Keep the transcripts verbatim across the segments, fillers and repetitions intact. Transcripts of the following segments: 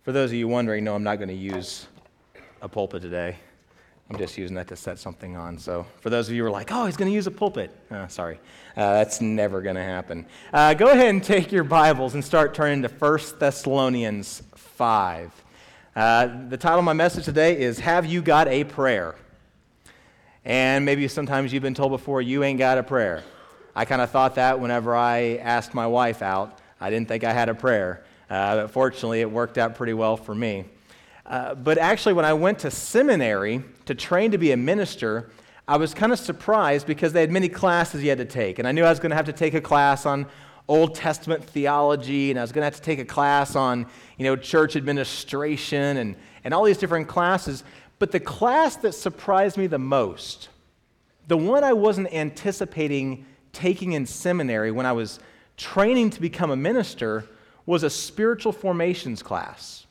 For those of you wondering, no, I'm not going to use a pulpit today. I'm just using that to set something on. So for those of you who are like, oh, he's going to use a pulpit. Uh, sorry. Uh, that's never going to happen. Uh, go ahead and take your Bibles and start turning to First Thessalonians five. Uh, the title of my message today is, Have You Got a Prayer? And maybe sometimes you've been told before, you ain't got a prayer. I kind of thought that whenever I asked my wife out. I didn't think I had a prayer. Uh, but fortunately, it worked out pretty well for me. Uh, but actually, when I went to seminary to train to be a minister, I was kind of surprised because they had many classes you had to take. And I knew I was going to have to take a class on Old Testament theology, and I was going to have to take a class on, you know, church administration and, and all these different classes. But the class that surprised me the most, the one I wasn't anticipating taking in seminary when I was training to become a minister, was a spiritual formations class.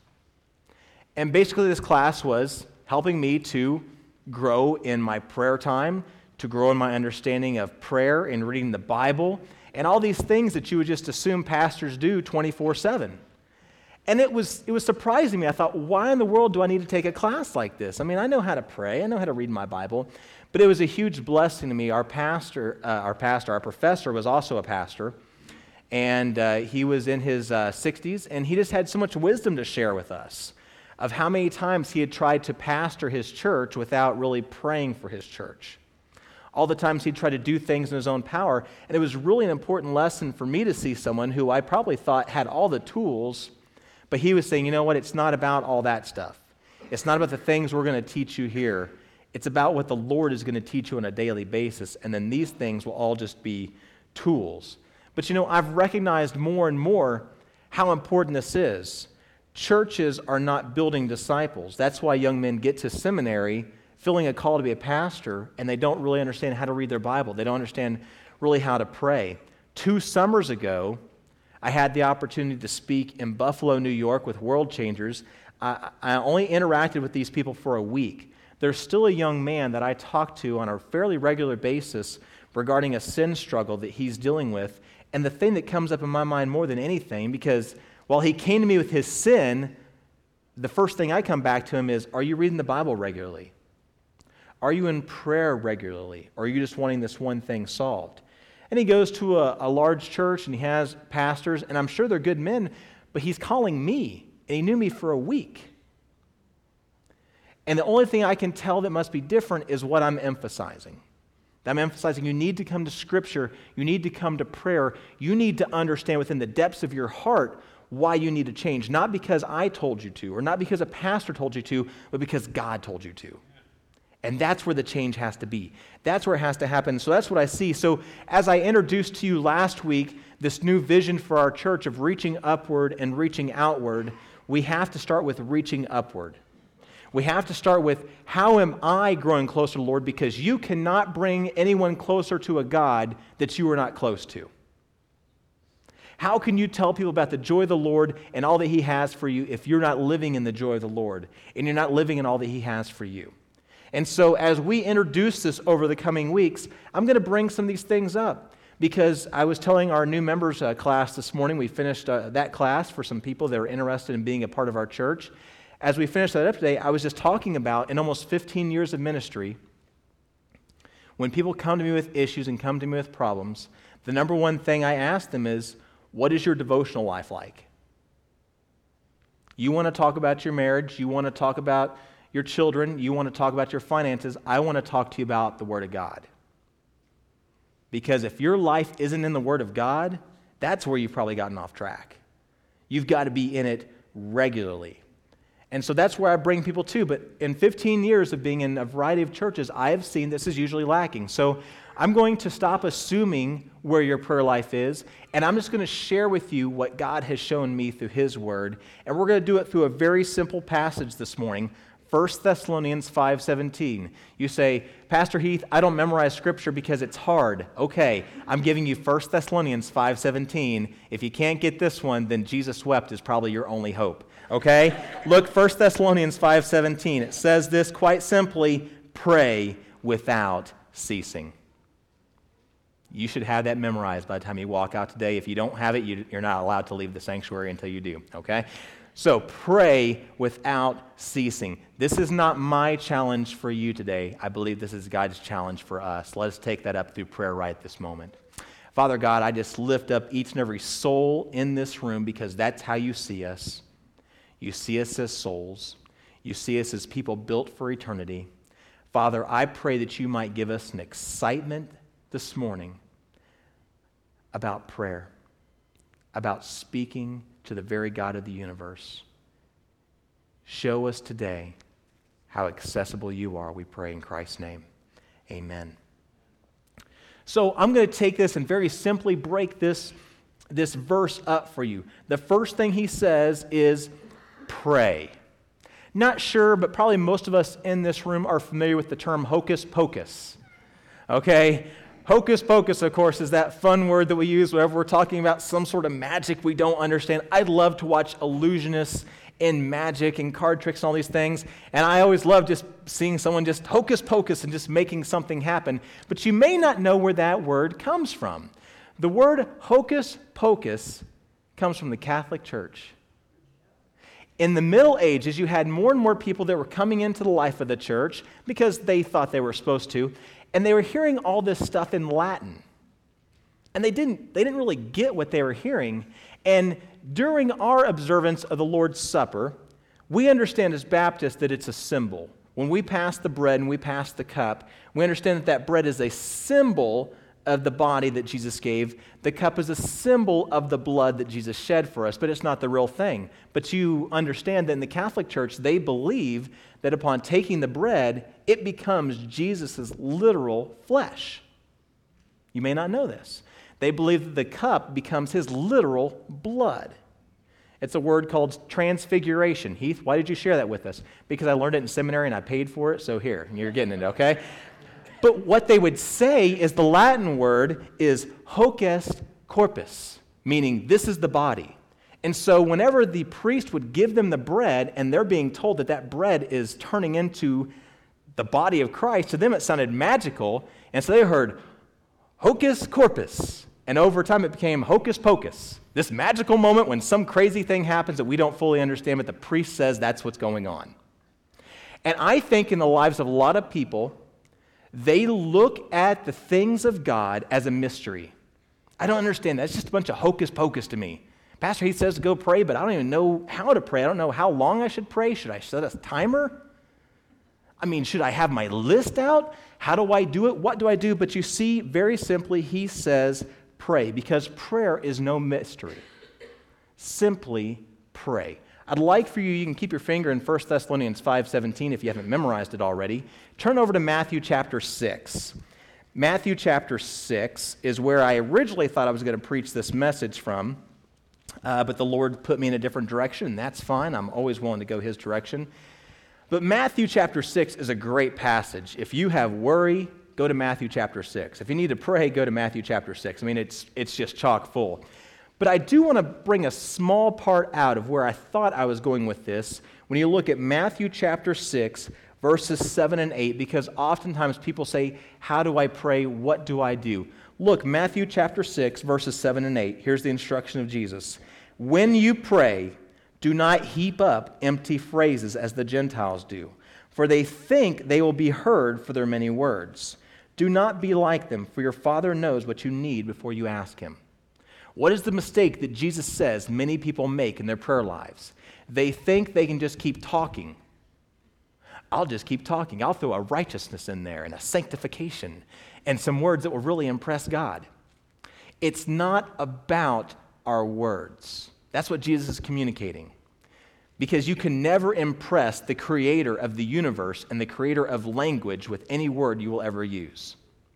And basically this class was helping me to grow in my prayer time, to grow in my understanding of prayer and reading the Bible, and all these things that you would just assume pastors do twenty-four seven. And it was it was surprising me. I thought, why in the world do I need to take a class like this? I mean, I know how to pray, I know how to read my Bible, but it was a huge blessing to me. Our pastor, uh, our pastor, our professor was also a pastor, and uh, he was in his uh, sixties, and he just had so much wisdom to share with us of how many times he had tried to pastor his church without really praying for his church. All the times he'd try to do things in his own power, and it was really an important lesson for me to see someone who I probably thought had all the tools, but he was saying, you know what, it's not about all that stuff. It's not about the things we're going to teach you here. It's about what the Lord is going to teach you on a daily basis, and then these things will all just be tools. But you know, I've recognized more and more how important this is. Churches are not building disciples. That's why young men get to seminary feeling a call to be a pastor, and they don't really understand how to read their Bible. They don't understand really how to pray. Two summers ago, I had the opportunity to speak in Buffalo, New York with World Changers. I, I only interacted with these people for a week. There's still a young man that I talk to on a fairly regular basis regarding a sin struggle that he's dealing with. And the thing that comes up in my mind more than anything, because while he came to me with his sin, the first thing I come back to him is, are you reading the Bible regularly? Are you in prayer regularly? Or are you just wanting this one thing solved? And he goes to a, a large church, and he has pastors, and I'm sure they're good men, but he's calling me, and he knew me for a week. And the only thing I can tell that must be different is what I'm emphasizing. I'm emphasizing you need to come to Scripture, you need to come to prayer, you need to understand within the depths of your heart why you need to change, not because I told you to, or not because a pastor told you to, but because God told you to. And that's where the change has to be. That's where it has to happen. So that's what I see. So as I introduced to you last week, this new vision for our church of reaching upward and reaching outward, we have to start with reaching upward. We have to start with, how am I growing closer to the Lord? Because you cannot bring anyone closer to a God that you are not close to. How can you tell people about the joy of the Lord and all that He has for you if you're not living in the joy of the Lord and you're not living in all that He has for you? And so as we introduce this over the coming weeks, I'm going to bring some of these things up, because I was telling our new members uh, class this morning, we finished uh, that class for some people that are interested in being a part of our church. As we finished that up today, I was just talking about, in almost fifteen years of ministry, when people come to me with issues and come to me with problems, the number one thing I ask them is, what is your devotional life like? You want to talk about your marriage, you want to talk about your children, you want to talk about your finances, I want to talk to you about the Word of God. Because if your life isn't in the Word of God, that's where you've probably gotten off track. You've got to be in it regularly. And so that's where I bring people to. But in fifteen years of being in a variety of churches, I have seen this is usually lacking. So I'm going to stop assuming where your prayer life is, and I'm just going to share with you what God has shown me through His Word. And we're going to do it through a very simple passage this morning, First Thessalonians five seventeen. You say, Pastor Heath, I don't memorize Scripture because it's hard. Okay, I'm giving you First Thessalonians five seventeen. If you can't get this one, then Jesus wept is probably your only hope. Okay? Look, First Thessalonians five seventeen. It says this quite simply, pray without ceasing. You should have that memorized by the time you walk out today. If you don't have it, you, you're not allowed to leave the sanctuary until you do. Okay? So pray without ceasing. This is not my challenge for you today. I believe this is God's challenge for us. Let us take that up through prayer right this moment. Father God, I just lift up each and every soul in this room because that's how you see us. You see us as souls. You see us as people built for eternity. Father, I pray that you might give us an excitement this morning about prayer, about speaking to the very God of the universe. Show us today how accessible you are, we pray in Christ's name. Amen. So I'm going to take this and very simply break this, this verse up for you. The first thing he says is pray. Not sure, but probably most of us in this room are familiar with the term hocus pocus. Okay? Hocus pocus, of course, is that fun word that we use whenever we're talking about some sort of magic we don't understand. I love to watch illusionists in magic and card tricks and all these things, and I always love just seeing someone just hocus pocus and just making something happen. But you may not know where that word comes from. The word hocus pocus comes from the Catholic Church. In the Middle Ages, you had more and more people that were coming into the life of the church because they thought they were supposed to, and they were hearing all this stuff in Latin. And they didn't, they didn't really get what they were hearing. And during our observance of the Lord's Supper, we understand as Baptists that it's a symbol. When we pass the bread and we pass the cup, we understand that that bread is a symbol of the body that Jesus gave. The cup is a symbol of the blood that Jesus shed for us, but it's not the real thing. But you understand that in the Catholic Church, they believe that upon taking the bread, it becomes Jesus' literal flesh. You may not know this. They believe that the cup becomes his literal blood. It's a word called transfiguration. Heath, why did you share that with us? Because I learned it in seminary and I paid for it, so here, you're getting it, okay? But what they would say is the Latin word is hocus corpus, meaning this is the body. And so whenever the priest would give them the bread and they're being told that that bread is turning into the body of Christ, to them it sounded magical, and so they heard hocus corpus. And over time it became hocus pocus, this magical moment when some crazy thing happens that we don't fully understand, but the priest says that's what's going on. And I think in the lives of a lot of people, they look at the things of God as a mystery. I don't understand that. It's just a bunch of hocus pocus to me. Pastor, he says to go pray, but I don't even know how to pray. I don't know how long I should pray. Should I set a timer? I mean, should I have my list out? How do I do it? What do I do? But you see, very simply, he says pray, because prayer is no mystery. Simply pray. I'd like for you, you can keep your finger in First Thessalonians five seventeen if you haven't memorized it already. Turn over to Matthew chapter six. Matthew chapter six is where I originally thought I was going to preach this message from, uh, but the Lord put me in a different direction, and that's fine. I'm always willing to go his direction. But Matthew chapter six is a great passage. If you have worry, go to Matthew chapter six. If you need to pray, go to Matthew chapter six. I mean, it's it's just chock full. But I do want to bring a small part out of where I thought I was going with this when you look at Matthew chapter six, verses seven and eight, because oftentimes people say, how do I pray? What do I do? Look, Matthew chapter six, verses seven and eight. Here's the instruction of Jesus. When you pray, do not heap up empty phrases as the Gentiles do, for they think they will be heard for their many words. Do not be like them, for your Father knows what you need before you ask him. What is the mistake that Jesus says many people make in their prayer lives? They think they can just keep talking. I'll just keep talking. I'll throw a righteousness in there and a sanctification and some words that will really impress God. It's not about our words. That's what Jesus is communicating. Because you can never impress the creator of the universe and the creator of language with any word you will ever use.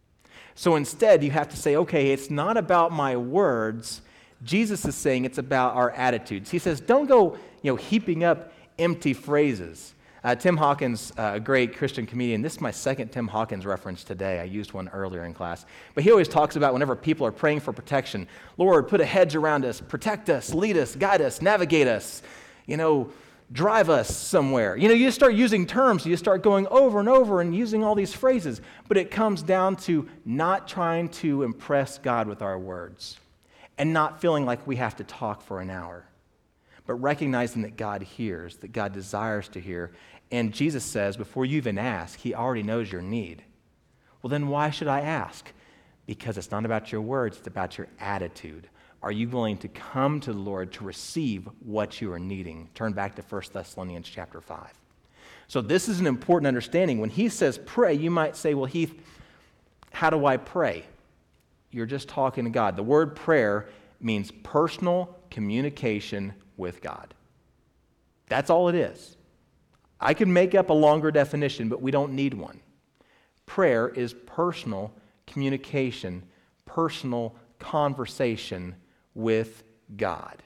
So instead, you have to say, okay, it's not about my words. Jesus is saying it's about our attitudes. He says, don't go, you know, heaping up empty phrases. Uh, Tim Hawkins, uh, a great Christian comedian, this is my second Tim Hawkins reference today. I used one earlier in class. But he always talks about whenever people are praying for protection, Lord, put a hedge around us, protect us, lead us, guide us, navigate us, you know, drive us somewhere. You know, you just start using terms, you start going over and over and using all these phrases, but it comes down to not trying to impress God with our words and not feeling like we have to talk for an hour, but recognizing that God hears, that God desires to hear. And Jesus says, before you even ask, he already knows your need. Well, then why should I ask? Because it's not about your words, it's about your attitude. Are you willing to come to the Lord to receive what you are needing? Turn back to First Thessalonians chapter five. So this is an important understanding. When he says pray, you might say, well, Heath, how do I pray? You're just talking to God. The word prayer means personal communication with God. That's all it is. I could make up a longer definition, but we don't need one. Prayer is personal communication, personal conversation with God.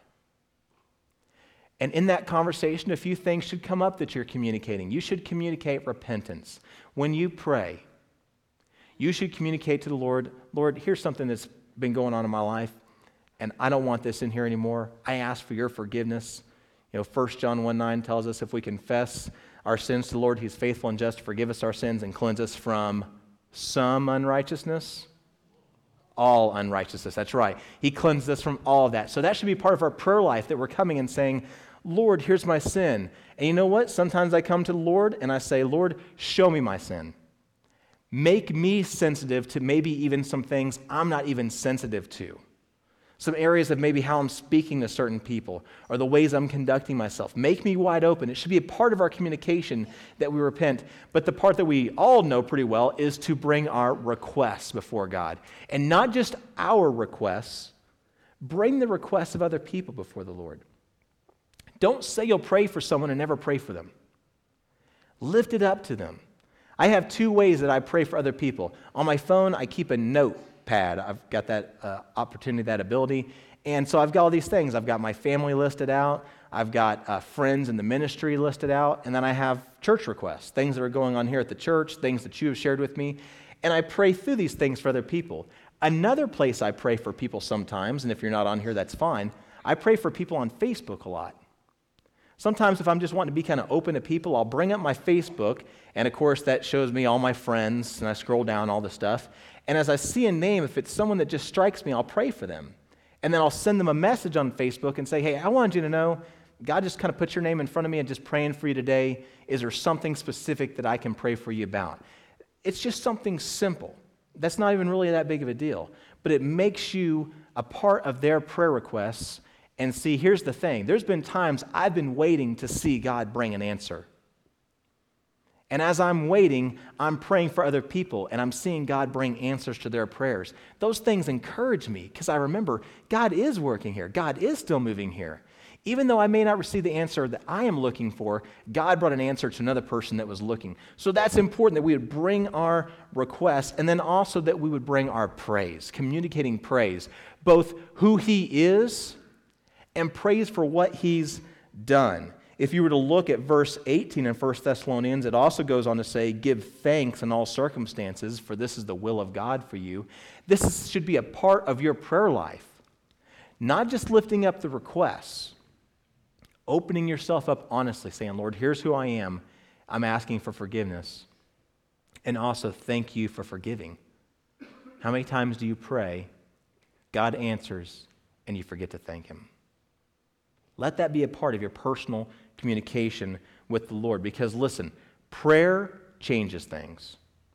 And in that conversation, a few things should come up that you're communicating. You should communicate repentance. When you pray, you should communicate to the Lord, Lord, here's something that's been going on in my life, and I don't want this in here anymore. I ask for your forgiveness. You know, First John one nine tells us if we confess our sins to the Lord, he's faithful and just to forgive us our sins and cleanse us from some unrighteousness. All unrighteousness, that's right. He cleansed us from all of that. So that should be part of our prayer life, that we're coming and saying, Lord, here's my sin. And you know what? Sometimes I come to the Lord and I say, Lord, show me my sin. Make me sensitive to maybe even some things I'm not even sensitive to. Some areas of maybe how I'm speaking to certain people or the ways I'm conducting myself. Make me wide open. It should be a part of our communication that we repent. But the part that we all know pretty well is to bring our requests before God. And not just our requests, bring the requests of other people before the Lord. Don't say you'll pray for someone and never pray for them. Lift it up to them. I have two ways that I pray for other people. On my phone, I keep a note pad. I've got that uh, opportunity, that ability. And so I've got all these things. I've got my family listed out. I've got uh, friends in the ministry listed out. And then I have church requests, things that are going on here at the church, things that you have shared with me. And I pray through these things for other people. Another place I pray for people sometimes, and if you're not on here, that's fine. I pray for people on Facebook a lot. Sometimes if I'm just wanting to be kind of open to people, I'll bring up my Facebook, and of course that shows me all my friends, and I scroll down all the stuff. And as I see a name, if it's someone that just strikes me, I'll pray for them. And then I'll send them a message on Facebook and say, hey, I wanted you to know, God just kind of put your name in front of me and just praying for you today. Is there something specific that I can pray for you about? It's just something simple. That's not even really that big of a deal. But it makes you a part of their prayer requests. And see, here's the thing. There's been times I've been waiting to see God bring an answer. And as I'm waiting, I'm praying for other people, and I'm seeing God bring answers to their prayers. Those things encourage me, because I remember God is working here. God is still moving here. Even though I may not receive the answer that I am looking for, God brought an answer to another person that was looking. So that's important that we would bring our requests, and then also that we would bring our praise, communicating praise, both who He is and praise for what He's done. If you were to look at verse eighteen in First Thessalonians, it also goes on to say, give thanks in all circumstances, for this is the will of God for you. This is, should be a part of your prayer life. Not just lifting up the requests, opening yourself up honestly, saying, Lord, here's who I am. I'm asking for forgiveness. And also, thank you for forgiving. How many times do you pray, God answers, and you forget to thank Him? Let that be a part of your personal communication with the Lord. Because listen, prayer changes things.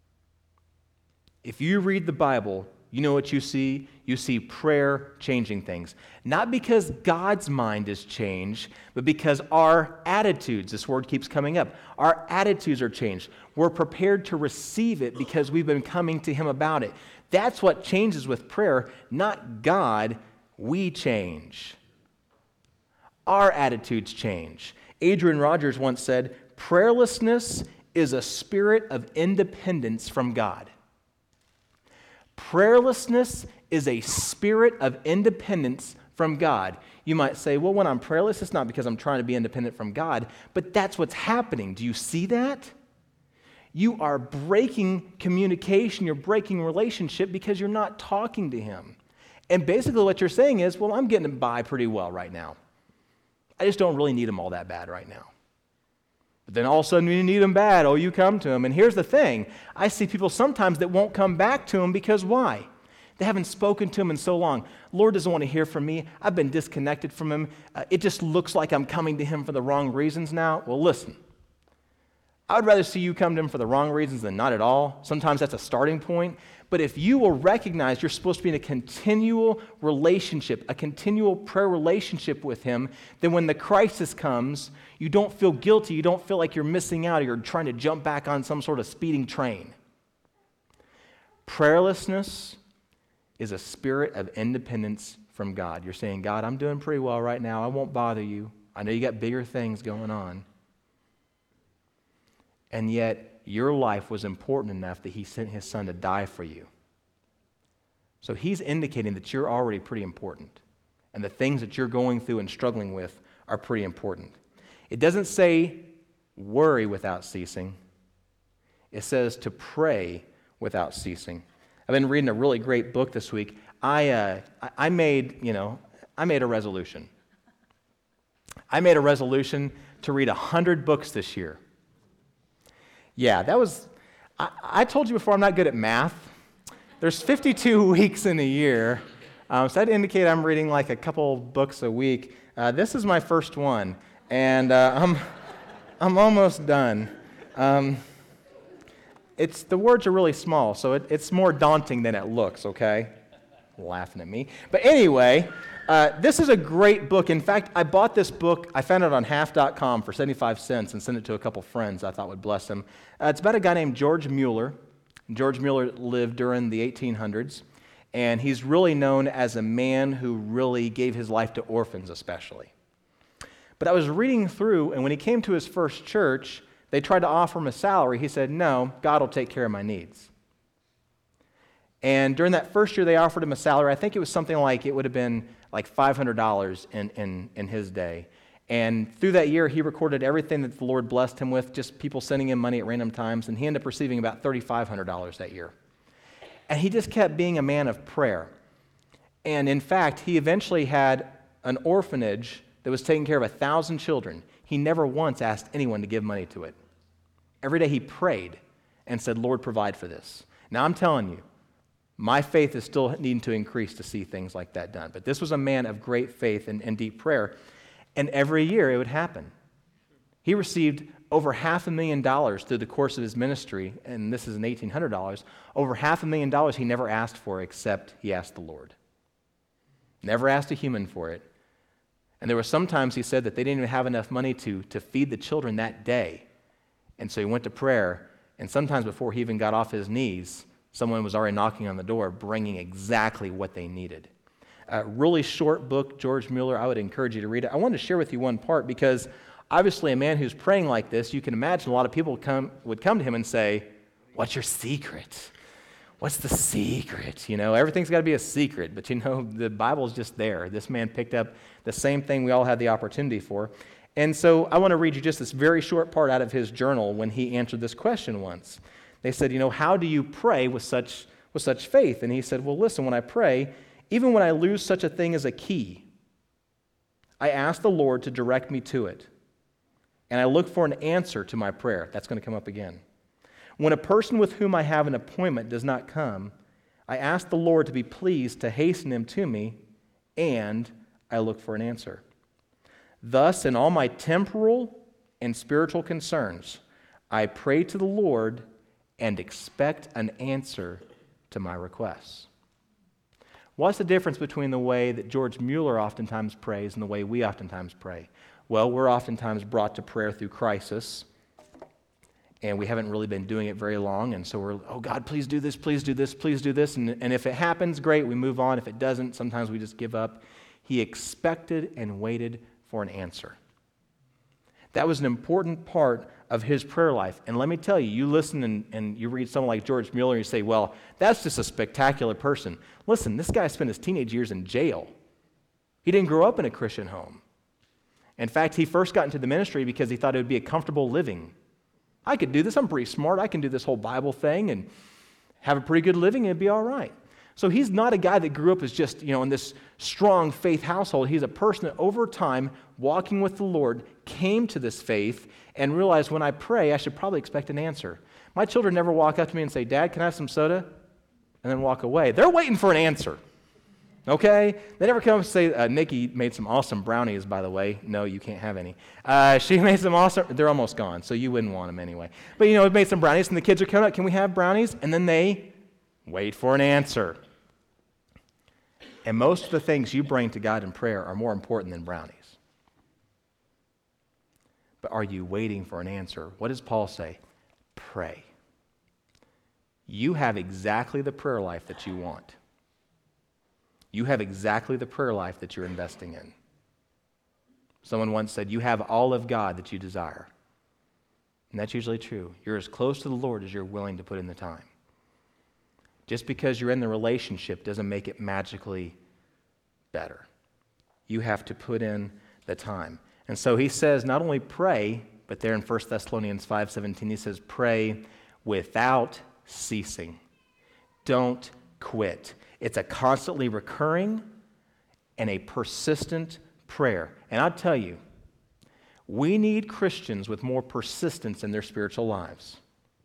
If you read the Bible, you know what you see? You see prayer changing things. Not because God's mind is changed, but because our attitudes, this word keeps coming up, our attitudes are changed. We're prepared to receive it because we've been coming to Him about it. That's what changes with prayer, not God. We change. Our attitudes change. Adrian Rogers once said, prayerlessness is a spirit of independence from God. Prayerlessness is a spirit of independence from God. You might say, well, when I'm prayerless, it's not because I'm trying to be independent from God, but that's what's happening. Do you see that? You are breaking communication, you're breaking relationship because you're not talking to Him. And basically what you're saying is, well, I'm getting by pretty well right now. I just don't really need Him all that bad right now. But then all of a sudden, when you need Him bad, oh, you come to Him. And here's the thing. I see people sometimes that won't come back to Him because why? They haven't spoken to him in so long. Lord doesn't want to hear from me. I've been disconnected from him. Uh, it just looks like I'm coming to him for the wrong reasons now. Well, listen. I would rather see you come to him for the wrong reasons than not at all. Sometimes that's a starting point. But if you will recognize you're supposed to be in a continual relationship, a continual prayer relationship with him, then when the crisis comes, you don't feel guilty. You don't feel like you're missing out or you're trying to jump back on some sort of speeding train. Prayerlessness is a spirit of independence from God. You're saying, God, I'm doing pretty well right now. I won't bother you. I know you got bigger things going on. And yet, your life was important enough that he sent his son to die for you. So he's indicating that you're already pretty important. And the things that you're going through and struggling with are pretty important. It doesn't say worry without ceasing. It says to pray without ceasing. I've been reading a really great book this week. I, uh, I made, you know, I made a resolution. I made a resolution to read one hundred books this year. Yeah, that was, I, I told you before I'm not good at math. There's fifty-two weeks in a year, um, so that indicates I'm reading like a couple books a week. Uh, this is my first one, and uh, I'm, I'm almost done. Um, it's, the words are really small, so it, it's more daunting than it looks, okay? Laughing at me. But anyway, uh, this is a great book. In fact, I bought this book. I found it on half dot com for seventy-five cents and sent it to a couple friends I thought would bless them. Uh, it's about a guy named George Mueller. George Mueller lived during the eighteen hundreds, and he's really known as a man who really gave his life to orphans especially. But I was reading through, and when he came to his first church, they tried to offer him a salary. He said, no, God will take care of my needs. And during that first year, they offered him a salary. I think it was something like, it would have been like five hundred dollars in, in, in his day. And through that year, he recorded everything that the Lord blessed him with, just people sending him money at random times, and he ended up receiving about three thousand five hundred dollars that year. And he just kept being a man of prayer. And in fact, he eventually had an orphanage that was taking care of a thousand children. He never once asked anyone to give money to it. Every day he prayed and said, Lord, provide for this. Now I'm telling you, my faith is still needing to increase to see things like that done. But this was a man of great faith and, and deep prayer. And every year it would happen. He received over half a million dollars through the course of his ministry, and this is in eighteen hundred dollars, over half a million dollars he never asked for except he asked the Lord. Never asked a human for it. And there were some times he said that they didn't even have enough money to, to feed the children that day. And so he went to prayer, and sometimes before he even got off his knees, someone was already knocking on the door, bringing exactly what they needed. A really short book, George Mueller. I would encourage you to read it. I wanted to share with you one part because obviously a man who's praying like this, you can imagine a lot of people come, would come to him and say, what's your secret? What's the secret? You know, everything's got to be a secret, but you know, the Bible's just there. This man picked up the same thing we all had the opportunity for. And so I want to read you just this very short part out of his journal when he answered this question once. They said, you know, how do you pray with such with such faith? And he said, well, listen, when I pray, even when I lose such a thing as a key, I ask the Lord to direct me to it. And I look for an answer to my prayer. That's going to come up again. When a person with whom I have an appointment does not come, I ask the Lord to be pleased to hasten him to me, and I look for an answer. Thus, in all my temporal and spiritual concerns, I pray to the Lord and expect an answer to my requests. What's the difference between the way that George Mueller oftentimes prays and the way we oftentimes pray? Well, we're oftentimes brought to prayer through crisis, and we haven't really been doing it very long, and so we're, oh God, please do this, please do this, please do this, and, and if it happens, great, we move on. If it doesn't, sometimes we just give up. He expected and waited for an answer. That was an important part of his prayer life. And let me tell you, you listen and, and you read someone like George Mueller and you say, well, that's just a spectacular person. Listen, this guy spent his teenage years in jail. He didn't grow up in a Christian home. In fact, he first got into the ministry because he thought it would be a comfortable living. I could do this. I'm pretty smart. I can do this whole Bible thing and have a pretty good living and it'd be all right. So he's not a guy that grew up as just, you know, in this strong faith household. He's a person that over time, walking with the Lord, came to this faith and realized when I pray, I should probably expect an answer. My children never walk up to me and say, Dad, can I have some soda? and then walk away. They're waiting for an answer. Okay? They never come and say, uh, Nikki made some awesome brownies, by the way. No, you can't have any. Uh, she made some awesome, they're almost gone, so you wouldn't want them anyway. But, you know, we made some brownies, and the kids are coming up, can we have brownies? And then they wait for an answer. And most of the things you bring to God in prayer are more important than brownies. But are you waiting for an answer? What does Paul say? Pray. You have exactly the prayer life that you want. You have exactly the prayer life that you're investing in. Someone once said, you have all of God that you desire. And that's usually true. You're as close to the Lord as you're willing to put in the time. Just because you're in the relationship doesn't make it magically better. You have to put in the time. And so he says not only pray, but there in First Thessalonians five seventeen, he says pray without ceasing. Don't quit. It's a constantly recurring and a persistent prayer. And I'll tell you, we need Christians with more persistence in their spiritual lives.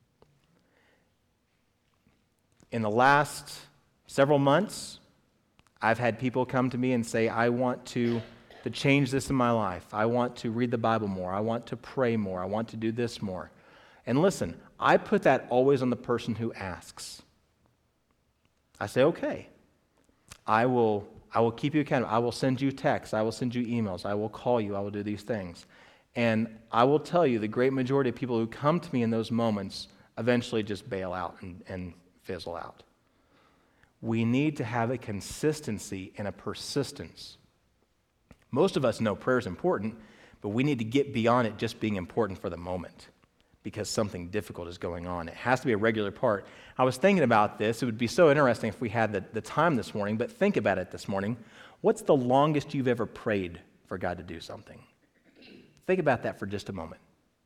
In the last several months, I've had people come to me and say, I want to, to change this in my life. I want to read the Bible more. I want to pray more. I want to do this more. And listen, I put that always on the person who asks. I say, okay, I will, I will keep you accountable. I will send you texts. I will send you emails. I will call you. I will do these things. And I will tell you, the great majority of people who come to me in those moments eventually just bail out and, and fizzle out. We need to have a consistency and a persistence. Most of us know prayer is important, but we need to get beyond it just being important for the moment, because something difficult is going on. It has to be a regular part. I was thinking about this. It would be so interesting if we had the, the time this morning, but think about it this morning. What's the longest you've ever prayed for God to do something? Think about that for just a moment.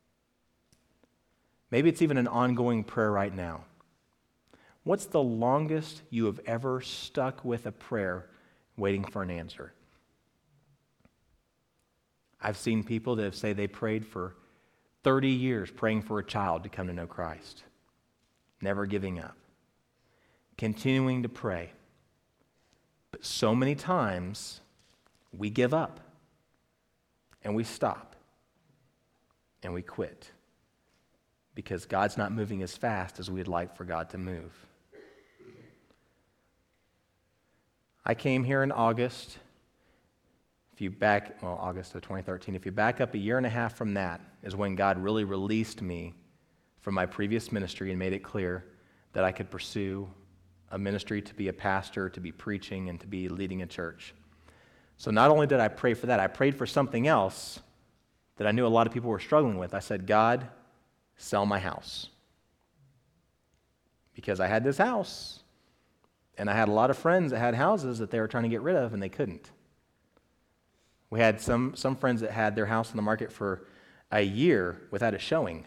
Maybe it's even an ongoing prayer right now. What's the longest you have ever stuck with a prayer waiting for an answer? I've seen people that have said they prayed for thirty years praying for a child to come to know Christ. Never giving up. Continuing to pray. But so many times, we give up. And we stop. And we quit. Because God's not moving as fast as we'd like for God to move. I came here in August. If you back, well, August of twenty thirteen, if you back up a year and a half from that is when God really released me from my previous ministry and made it clear that I could pursue a ministry to be a pastor, to be preaching, and to be leading a church. So not only did I pray for that, I prayed for something else that I knew a lot of people were struggling with. I said, God, sell my house. Because I had this house, and I had a lot of friends that had houses that they were trying to get rid of, and they couldn't. We had some, some friends that had their house on the market for a year without a showing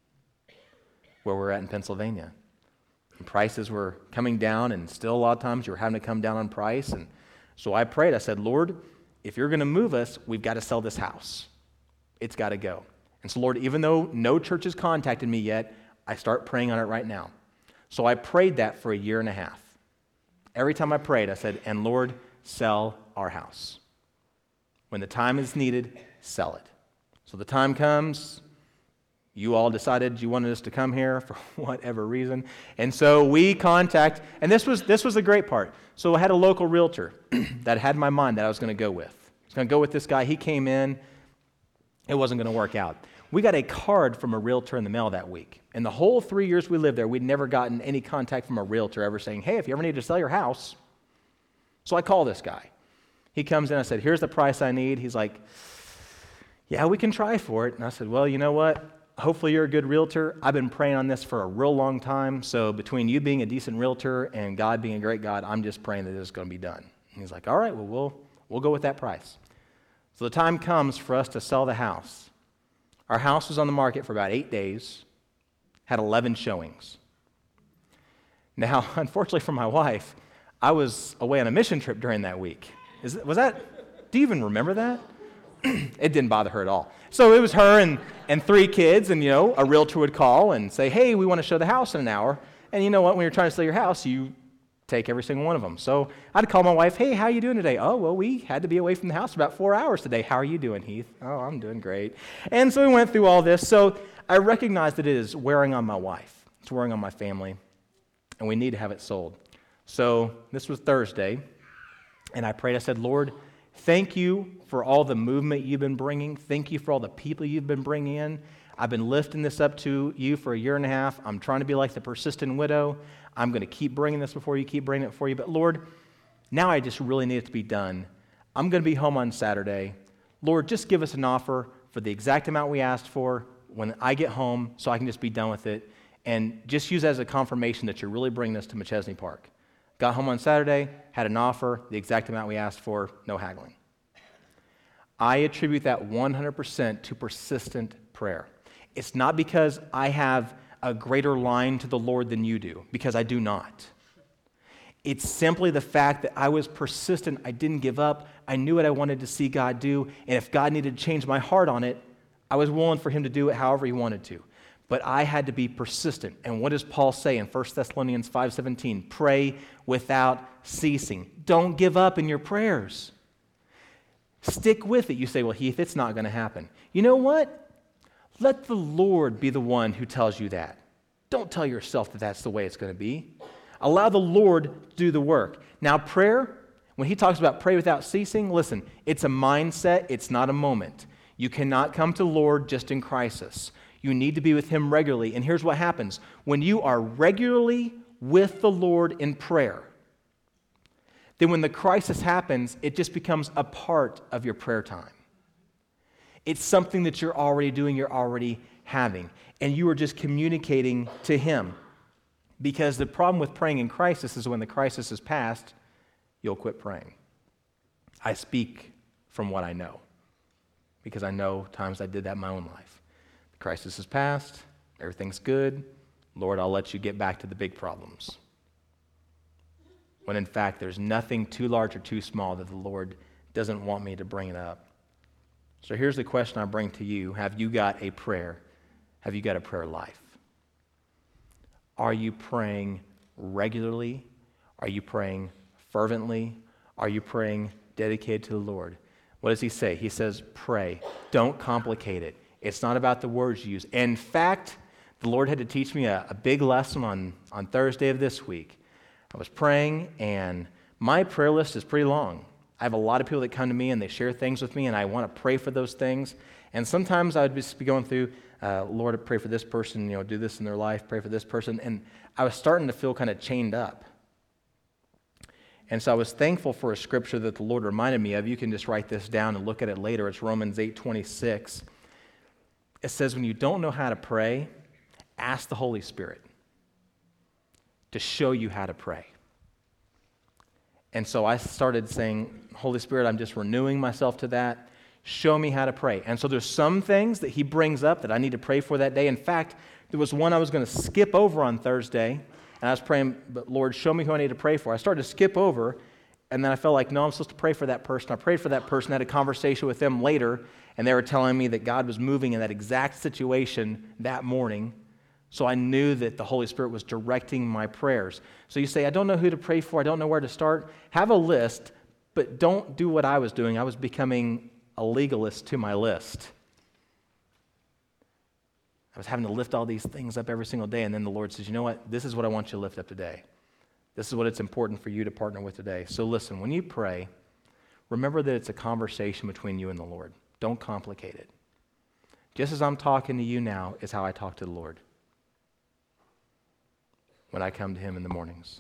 where we're at in Pennsylvania. And prices were coming down, and still a lot of times you were having to come down on price. And so I prayed. I said, Lord, if you're going to move us, we've got to sell this house. It's got to go. And so, Lord, even though no church has contacted me yet, I start praying on it right now. So I prayed that for a year and a half. Every time I prayed, I said, and Lord, sell our house. When the time is needed, sell it. So the time comes, you all decided you wanted us to come here for whatever reason. And so we contact, and this was this was the great part. So I had a local realtor that had in my mind that I was going to go with. I was going to go with this guy. He came in. It wasn't going to work out. We got a card from a realtor in the mail that week. In the whole three years we lived there, we'd never gotten any contact from a realtor ever saying, hey, if you ever need to sell your house. So I call this guy. He comes in, I said, here's the price I need. He's like, yeah, we can try for it. And I said, well, you know what? Hopefully you're a good realtor. I've been praying on this for a real long time. So between you being a decent realtor and God being a great God, I'm just praying that this is going to be done. And he's like, all right, well, we'll we'll go with that price. So the time comes for us to sell the house. Our house was on the market for about eight days, had eleven showings. Now, unfortunately for my wife, I was away on a mission trip during that week. Is, was that, do you even remember that? It didn't bother her at all. So it was her and, and three kids, and, you know, a realtor would call and say, hey, we want to show the house in an hour. And you know what? When you're trying to sell your house, you take every single one of them. So I'd call my wife, hey, how you doing today? Oh, well, we had to be away from the house for about four hours today. How are you doing, Heath? Oh, I'm doing great. And so we went through all this. So I recognize that it is wearing on my wife. It's wearing on my family, and we need to have it sold. So this was Thursday, and I prayed. I said, Lord, thank you for all the movement you've been bringing. Thank you for all the people you've been bringing in. I've been lifting this up to you for a year and a half. I'm trying to be like the persistent widow. I'm going to keep bringing this before you, keep bringing it before you. But Lord, now I just really need it to be done. I'm going to be home on Saturday. Lord, just give us an offer for the exact amount we asked for when I get home so I can just be done with it. And just use that as a confirmation that you're really bringing us to McChesney Park. Got home on Saturday, had an offer, the exact amount we asked for, no haggling. I attribute that one hundred percent to persistent prayer. It's not because I have a greater line to the Lord than you do, because I do not. It's simply the fact that I was persistent. I didn't give up. I knew what I wanted to see God do, and if God needed to change my heart on it, I was willing for him to do it however he wanted to. But I had to be persistent. And what does Paul say in First Thessalonians five seventeen? Pray without ceasing. Don't give up in your prayers. Stick with it. You say, well, Heath, it's not going to happen. You know what? Let the Lord be the one who tells you that. Don't tell yourself that that's the way it's going to be. Allow the Lord to do the work. Now, prayer, when he talks about pray without ceasing, listen, it's a mindset, it's not a moment. You cannot come to the Lord just in crisis. You need to be with him regularly. And here's what happens. When you are regularly with the Lord in prayer, then when the crisis happens, it just becomes a part of your prayer time. It's something that you're already doing, you're already having, and you are just communicating to him. Because the problem with praying in crisis is when the crisis is past, you'll quit praying. I speak from what I know, because I know times I did that in my own life. The crisis is past, everything's good. Lord, I'll let you get back to the big problems. When in fact, there's nothing too large or too small that the Lord doesn't want me to bring it up. So here's the question I bring to you. Have you got a prayer? Have you got a prayer life? Are you praying regularly? Are you praying fervently? Are you praying dedicated to the Lord? What does he say? He says, pray. Don't complicate it. It's not about the words you use. In fact, the Lord had to teach me a, a big lesson on, on Thursday of this week. I was praying, and my prayer list is pretty long. I have a lot of people that come to me and they share things with me, and I want to pray for those things. And sometimes I would just be going through, uh, Lord, I pray for this person, you know, do this in their life, pray for this person. And I was starting to feel kind of chained up. And so I was thankful for a scripture that the Lord reminded me of. You can just write this down and look at it later. It's Romans eight twenty-six. It says, when you don't know how to pray, ask the Holy Spirit to show you how to pray. And so I started saying, Holy Spirit, I'm just renewing myself to that. Show me how to pray. And so there's some things that he brings up that I need to pray for that day. In fact, there was one I was going to skip over on Thursday, and I was praying, but Lord, show me who I need to pray for. I started to skip over, and then I felt like, no, I'm supposed to pray for that person. I prayed for that person, had a conversation with them later, and they were telling me that God was moving in that exact situation that morning. So I knew that the Holy Spirit was directing my prayers. So you say, I don't know who to pray for. I don't know where to start. Have a list, but don't do what I was doing. I was becoming a legalist to my list. I was having to lift all these things up every single day, and then the Lord says, you know what? This is what I want you to lift up today. This is what it's important for you to partner with today. So listen, when you pray, remember that it's a conversation between you and the Lord. Don't complicate it. Just as I'm talking to you now is how I talk to the Lord when I come to him in the mornings.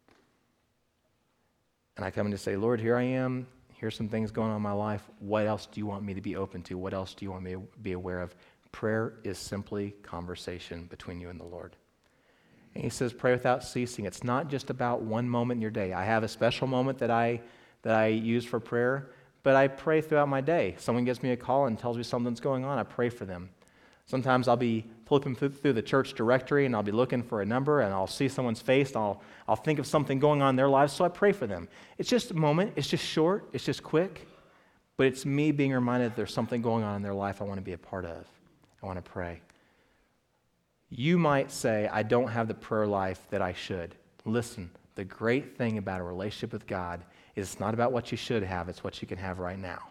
And I come in to say, Lord, here I am. Here's some things going on in my life. What else do you want me to be open to? What else do you want me to be aware of? Prayer is simply conversation between you and the Lord. And he says, pray without ceasing. It's not just about one moment in your day. I have a special moment that I that I use for prayer, but I pray throughout my day. Someone gives me a call and tells me something's going on. I pray for them. Sometimes I'll be flipping through the church directory and I'll be looking for a number and I'll see someone's face and I'll, I'll think of something going on in their lives, so I pray for them. It's just a moment. It's just short. It's just quick. But it's me being reminded that there's something going on in their life I want to be a part of. I want to pray. You might say, I don't have the prayer life that I should. Listen, The great thing about a relationship with God is it's not about what you should have, it's what you can have right now.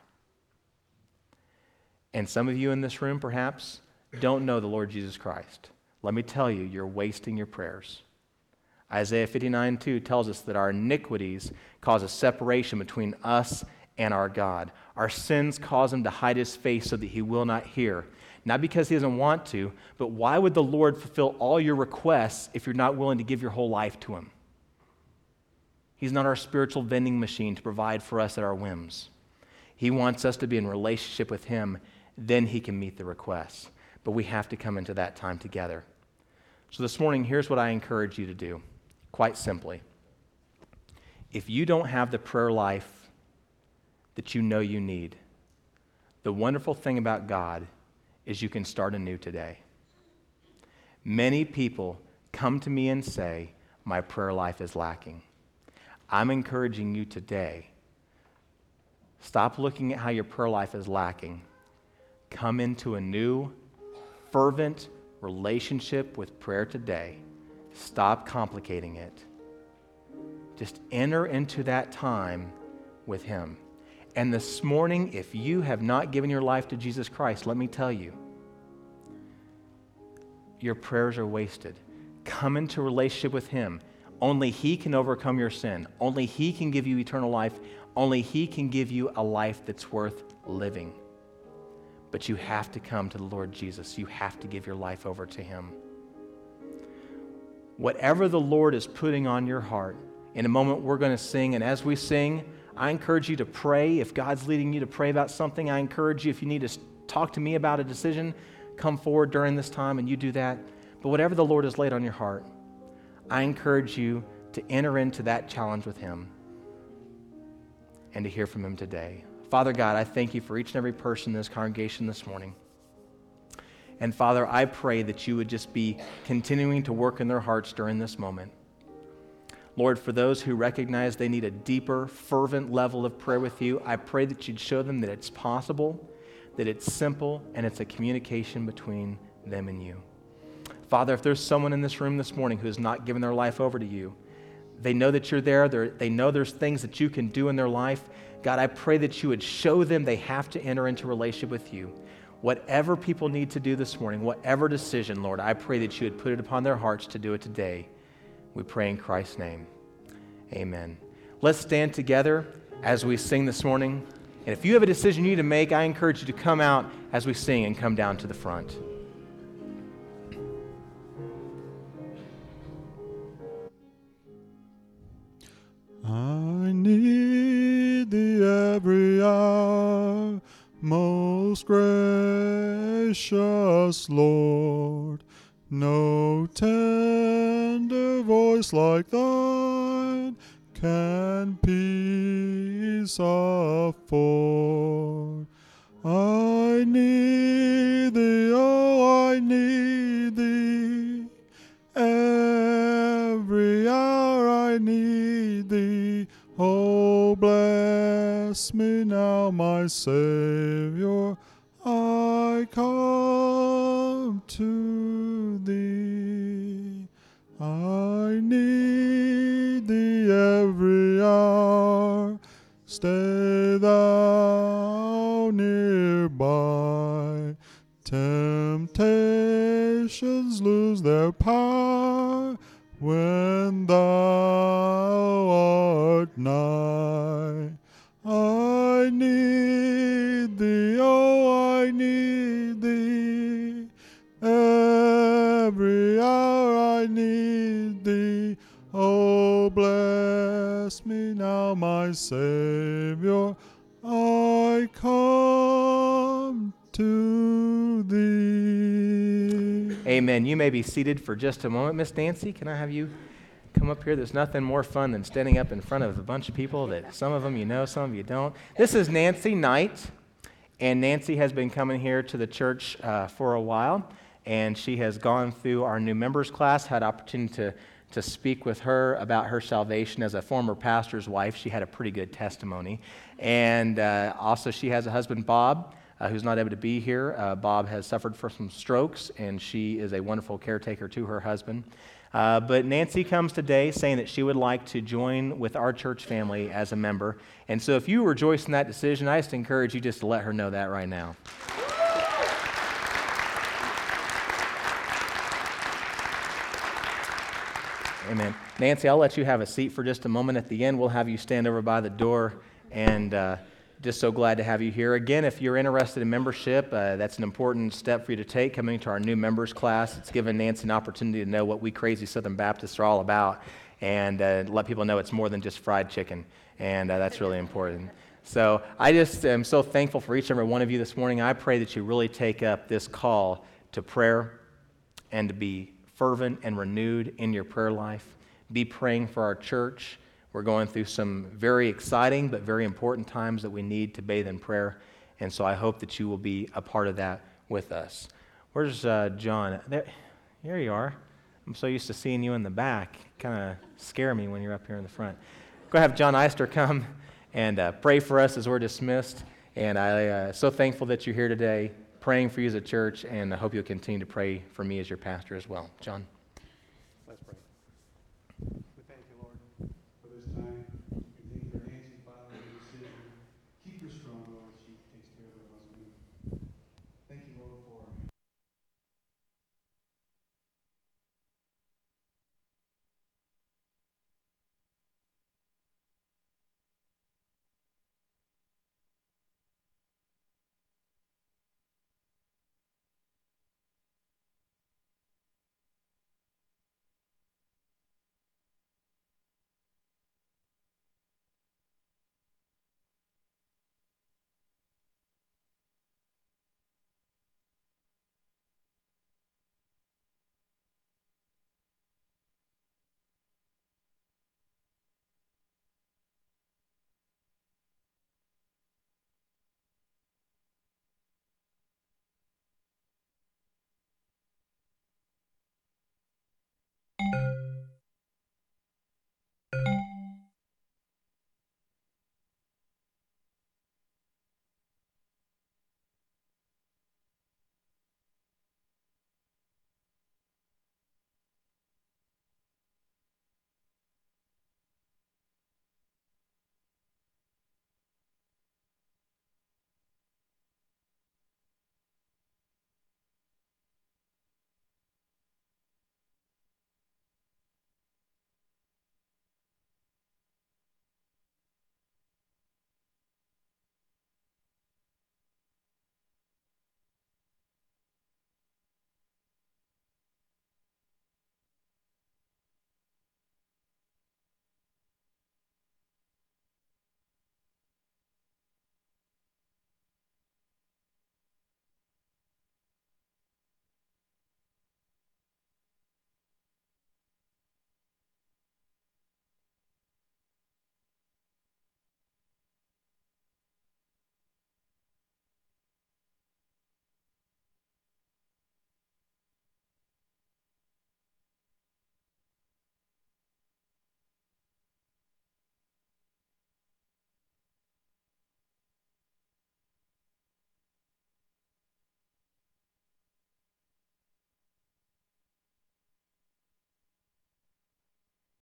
And some of you in this room, perhaps, don't know the Lord Jesus Christ. Let me tell you, you're wasting your prayers. Isaiah fifty-nine two tells us that our iniquities cause a separation between us and our God. Our sins cause him to hide his face so that he will not hear. Not because he doesn't want to, but why would the Lord fulfill all your requests if you're not willing to give your whole life to him? He's not our spiritual vending machine to provide for us at our whims. He wants us to be in relationship with him, then he can meet the requests. But we have to come into that time together. So this morning, here's what I encourage you to do, quite simply. If you don't have the prayer life that you know you need, the wonderful thing about God is you can start anew today. Many people come to me and say, my prayer life is lacking. I'm encouraging you today, stop looking at how your prayer life is lacking. Come into a new, fervent relationship with prayer today. Stop complicating it. Just enter into that time with him. And this morning, if you have not given your life to Jesus Christ, let me tell you, your prayers are wasted. Come into a relationship with him. Only he can overcome your sin. Only he can give you eternal life. Only he can give you a life that's worth living. But you have to come to the Lord Jesus. You have to give your life over to him. Whatever the Lord is putting on your heart, in a moment we're going to sing, and as we sing, I encourage you to pray. If God's leading you to pray about something, I encourage you, if you need to talk to me about a decision, come forward during this time and you do that. But whatever the Lord has laid on your heart, I encourage you to enter into that challenge with him and to hear from him today. Father God, I thank you for each and every person in this congregation this morning. And Father, I pray that you would just be continuing to work in their hearts during this moment. Lord, for those who recognize they need a deeper, fervent level of prayer with you, I pray that you'd show them that it's possible, that it's simple, and it's a communication between them and you. Father, if there's someone in this room this morning who has not given their life over to you, they know that you're there, They're, they know there's things that you can do in their life. God, I pray that you would show them they have to enter into a relationship with you. Whatever people need to do this morning, whatever decision, Lord, I pray that you would put it upon their hearts to do it today. We pray in Christ's name. Amen. Let's stand together as we sing this morning. And if you have a decision you need to make, I encourage you to come out as we sing and come down to the front. I need thee every hour, most gracious Lord. No tender voice like thine can peace afford. I need thee, oh, I need thee. Every hour I need thee. Oh, bless me now, my Savior. I come to thee. I need thee every hour. Stay thou nearby. Temptations lose their power when thou art nigh. I need thee, oh, I need thee. Every hour I need thee. Oh, bless me now, my Savior. I come to thee. Amen. You may be seated for just a moment. Miss Nancy, can I have you come up here? There's nothing more fun than standing up in front of a bunch of people that some of them you know, some of you don't. This is Nancy Knight, and Nancy has been coming here to the church uh, for a while, and she has gone through our new members class, had opportunity to, to speak with her about her salvation as a former pastor's wife. She had a pretty good testimony. And uh, also she has a husband, Bob, Uh, who's not able to be here. Uh, Bob has suffered from some strokes, and she is a wonderful caretaker to her husband. Uh, but Nancy comes today saying that she would like to join with our church family as a member. And so if you rejoice in that decision, I just encourage you just to let her know that right now. Amen. Nancy, I'll let you have a seat for just a moment. At the end, we'll have you stand over by the door, and uh, just so glad to have you here. Again, if you're interested in membership, uh, that's an important step for you to take, coming to our new members class. It's given Nancy an opportunity to know what we crazy Southern Baptists are all about, and uh, let people know it's more than just fried chicken, and uh, that's really important. So I just am so thankful for each and every one of you this morning. I pray that you really take up this call to prayer and to be fervent and renewed in your prayer life. Be praying for our church. We're going through some very exciting but very important times that we need to bathe in prayer, and so I hope that you will be a part of that with us. Where's uh, John? There, here you are. I'm so used to seeing you in the back. Kind of scare me when you're up here in the front. Go have John Eister come and uh, pray for us as we're dismissed, and I'm uh, so thankful that you're here today, praying for you as a church, and I hope you'll continue to pray for me as your pastor as well. John.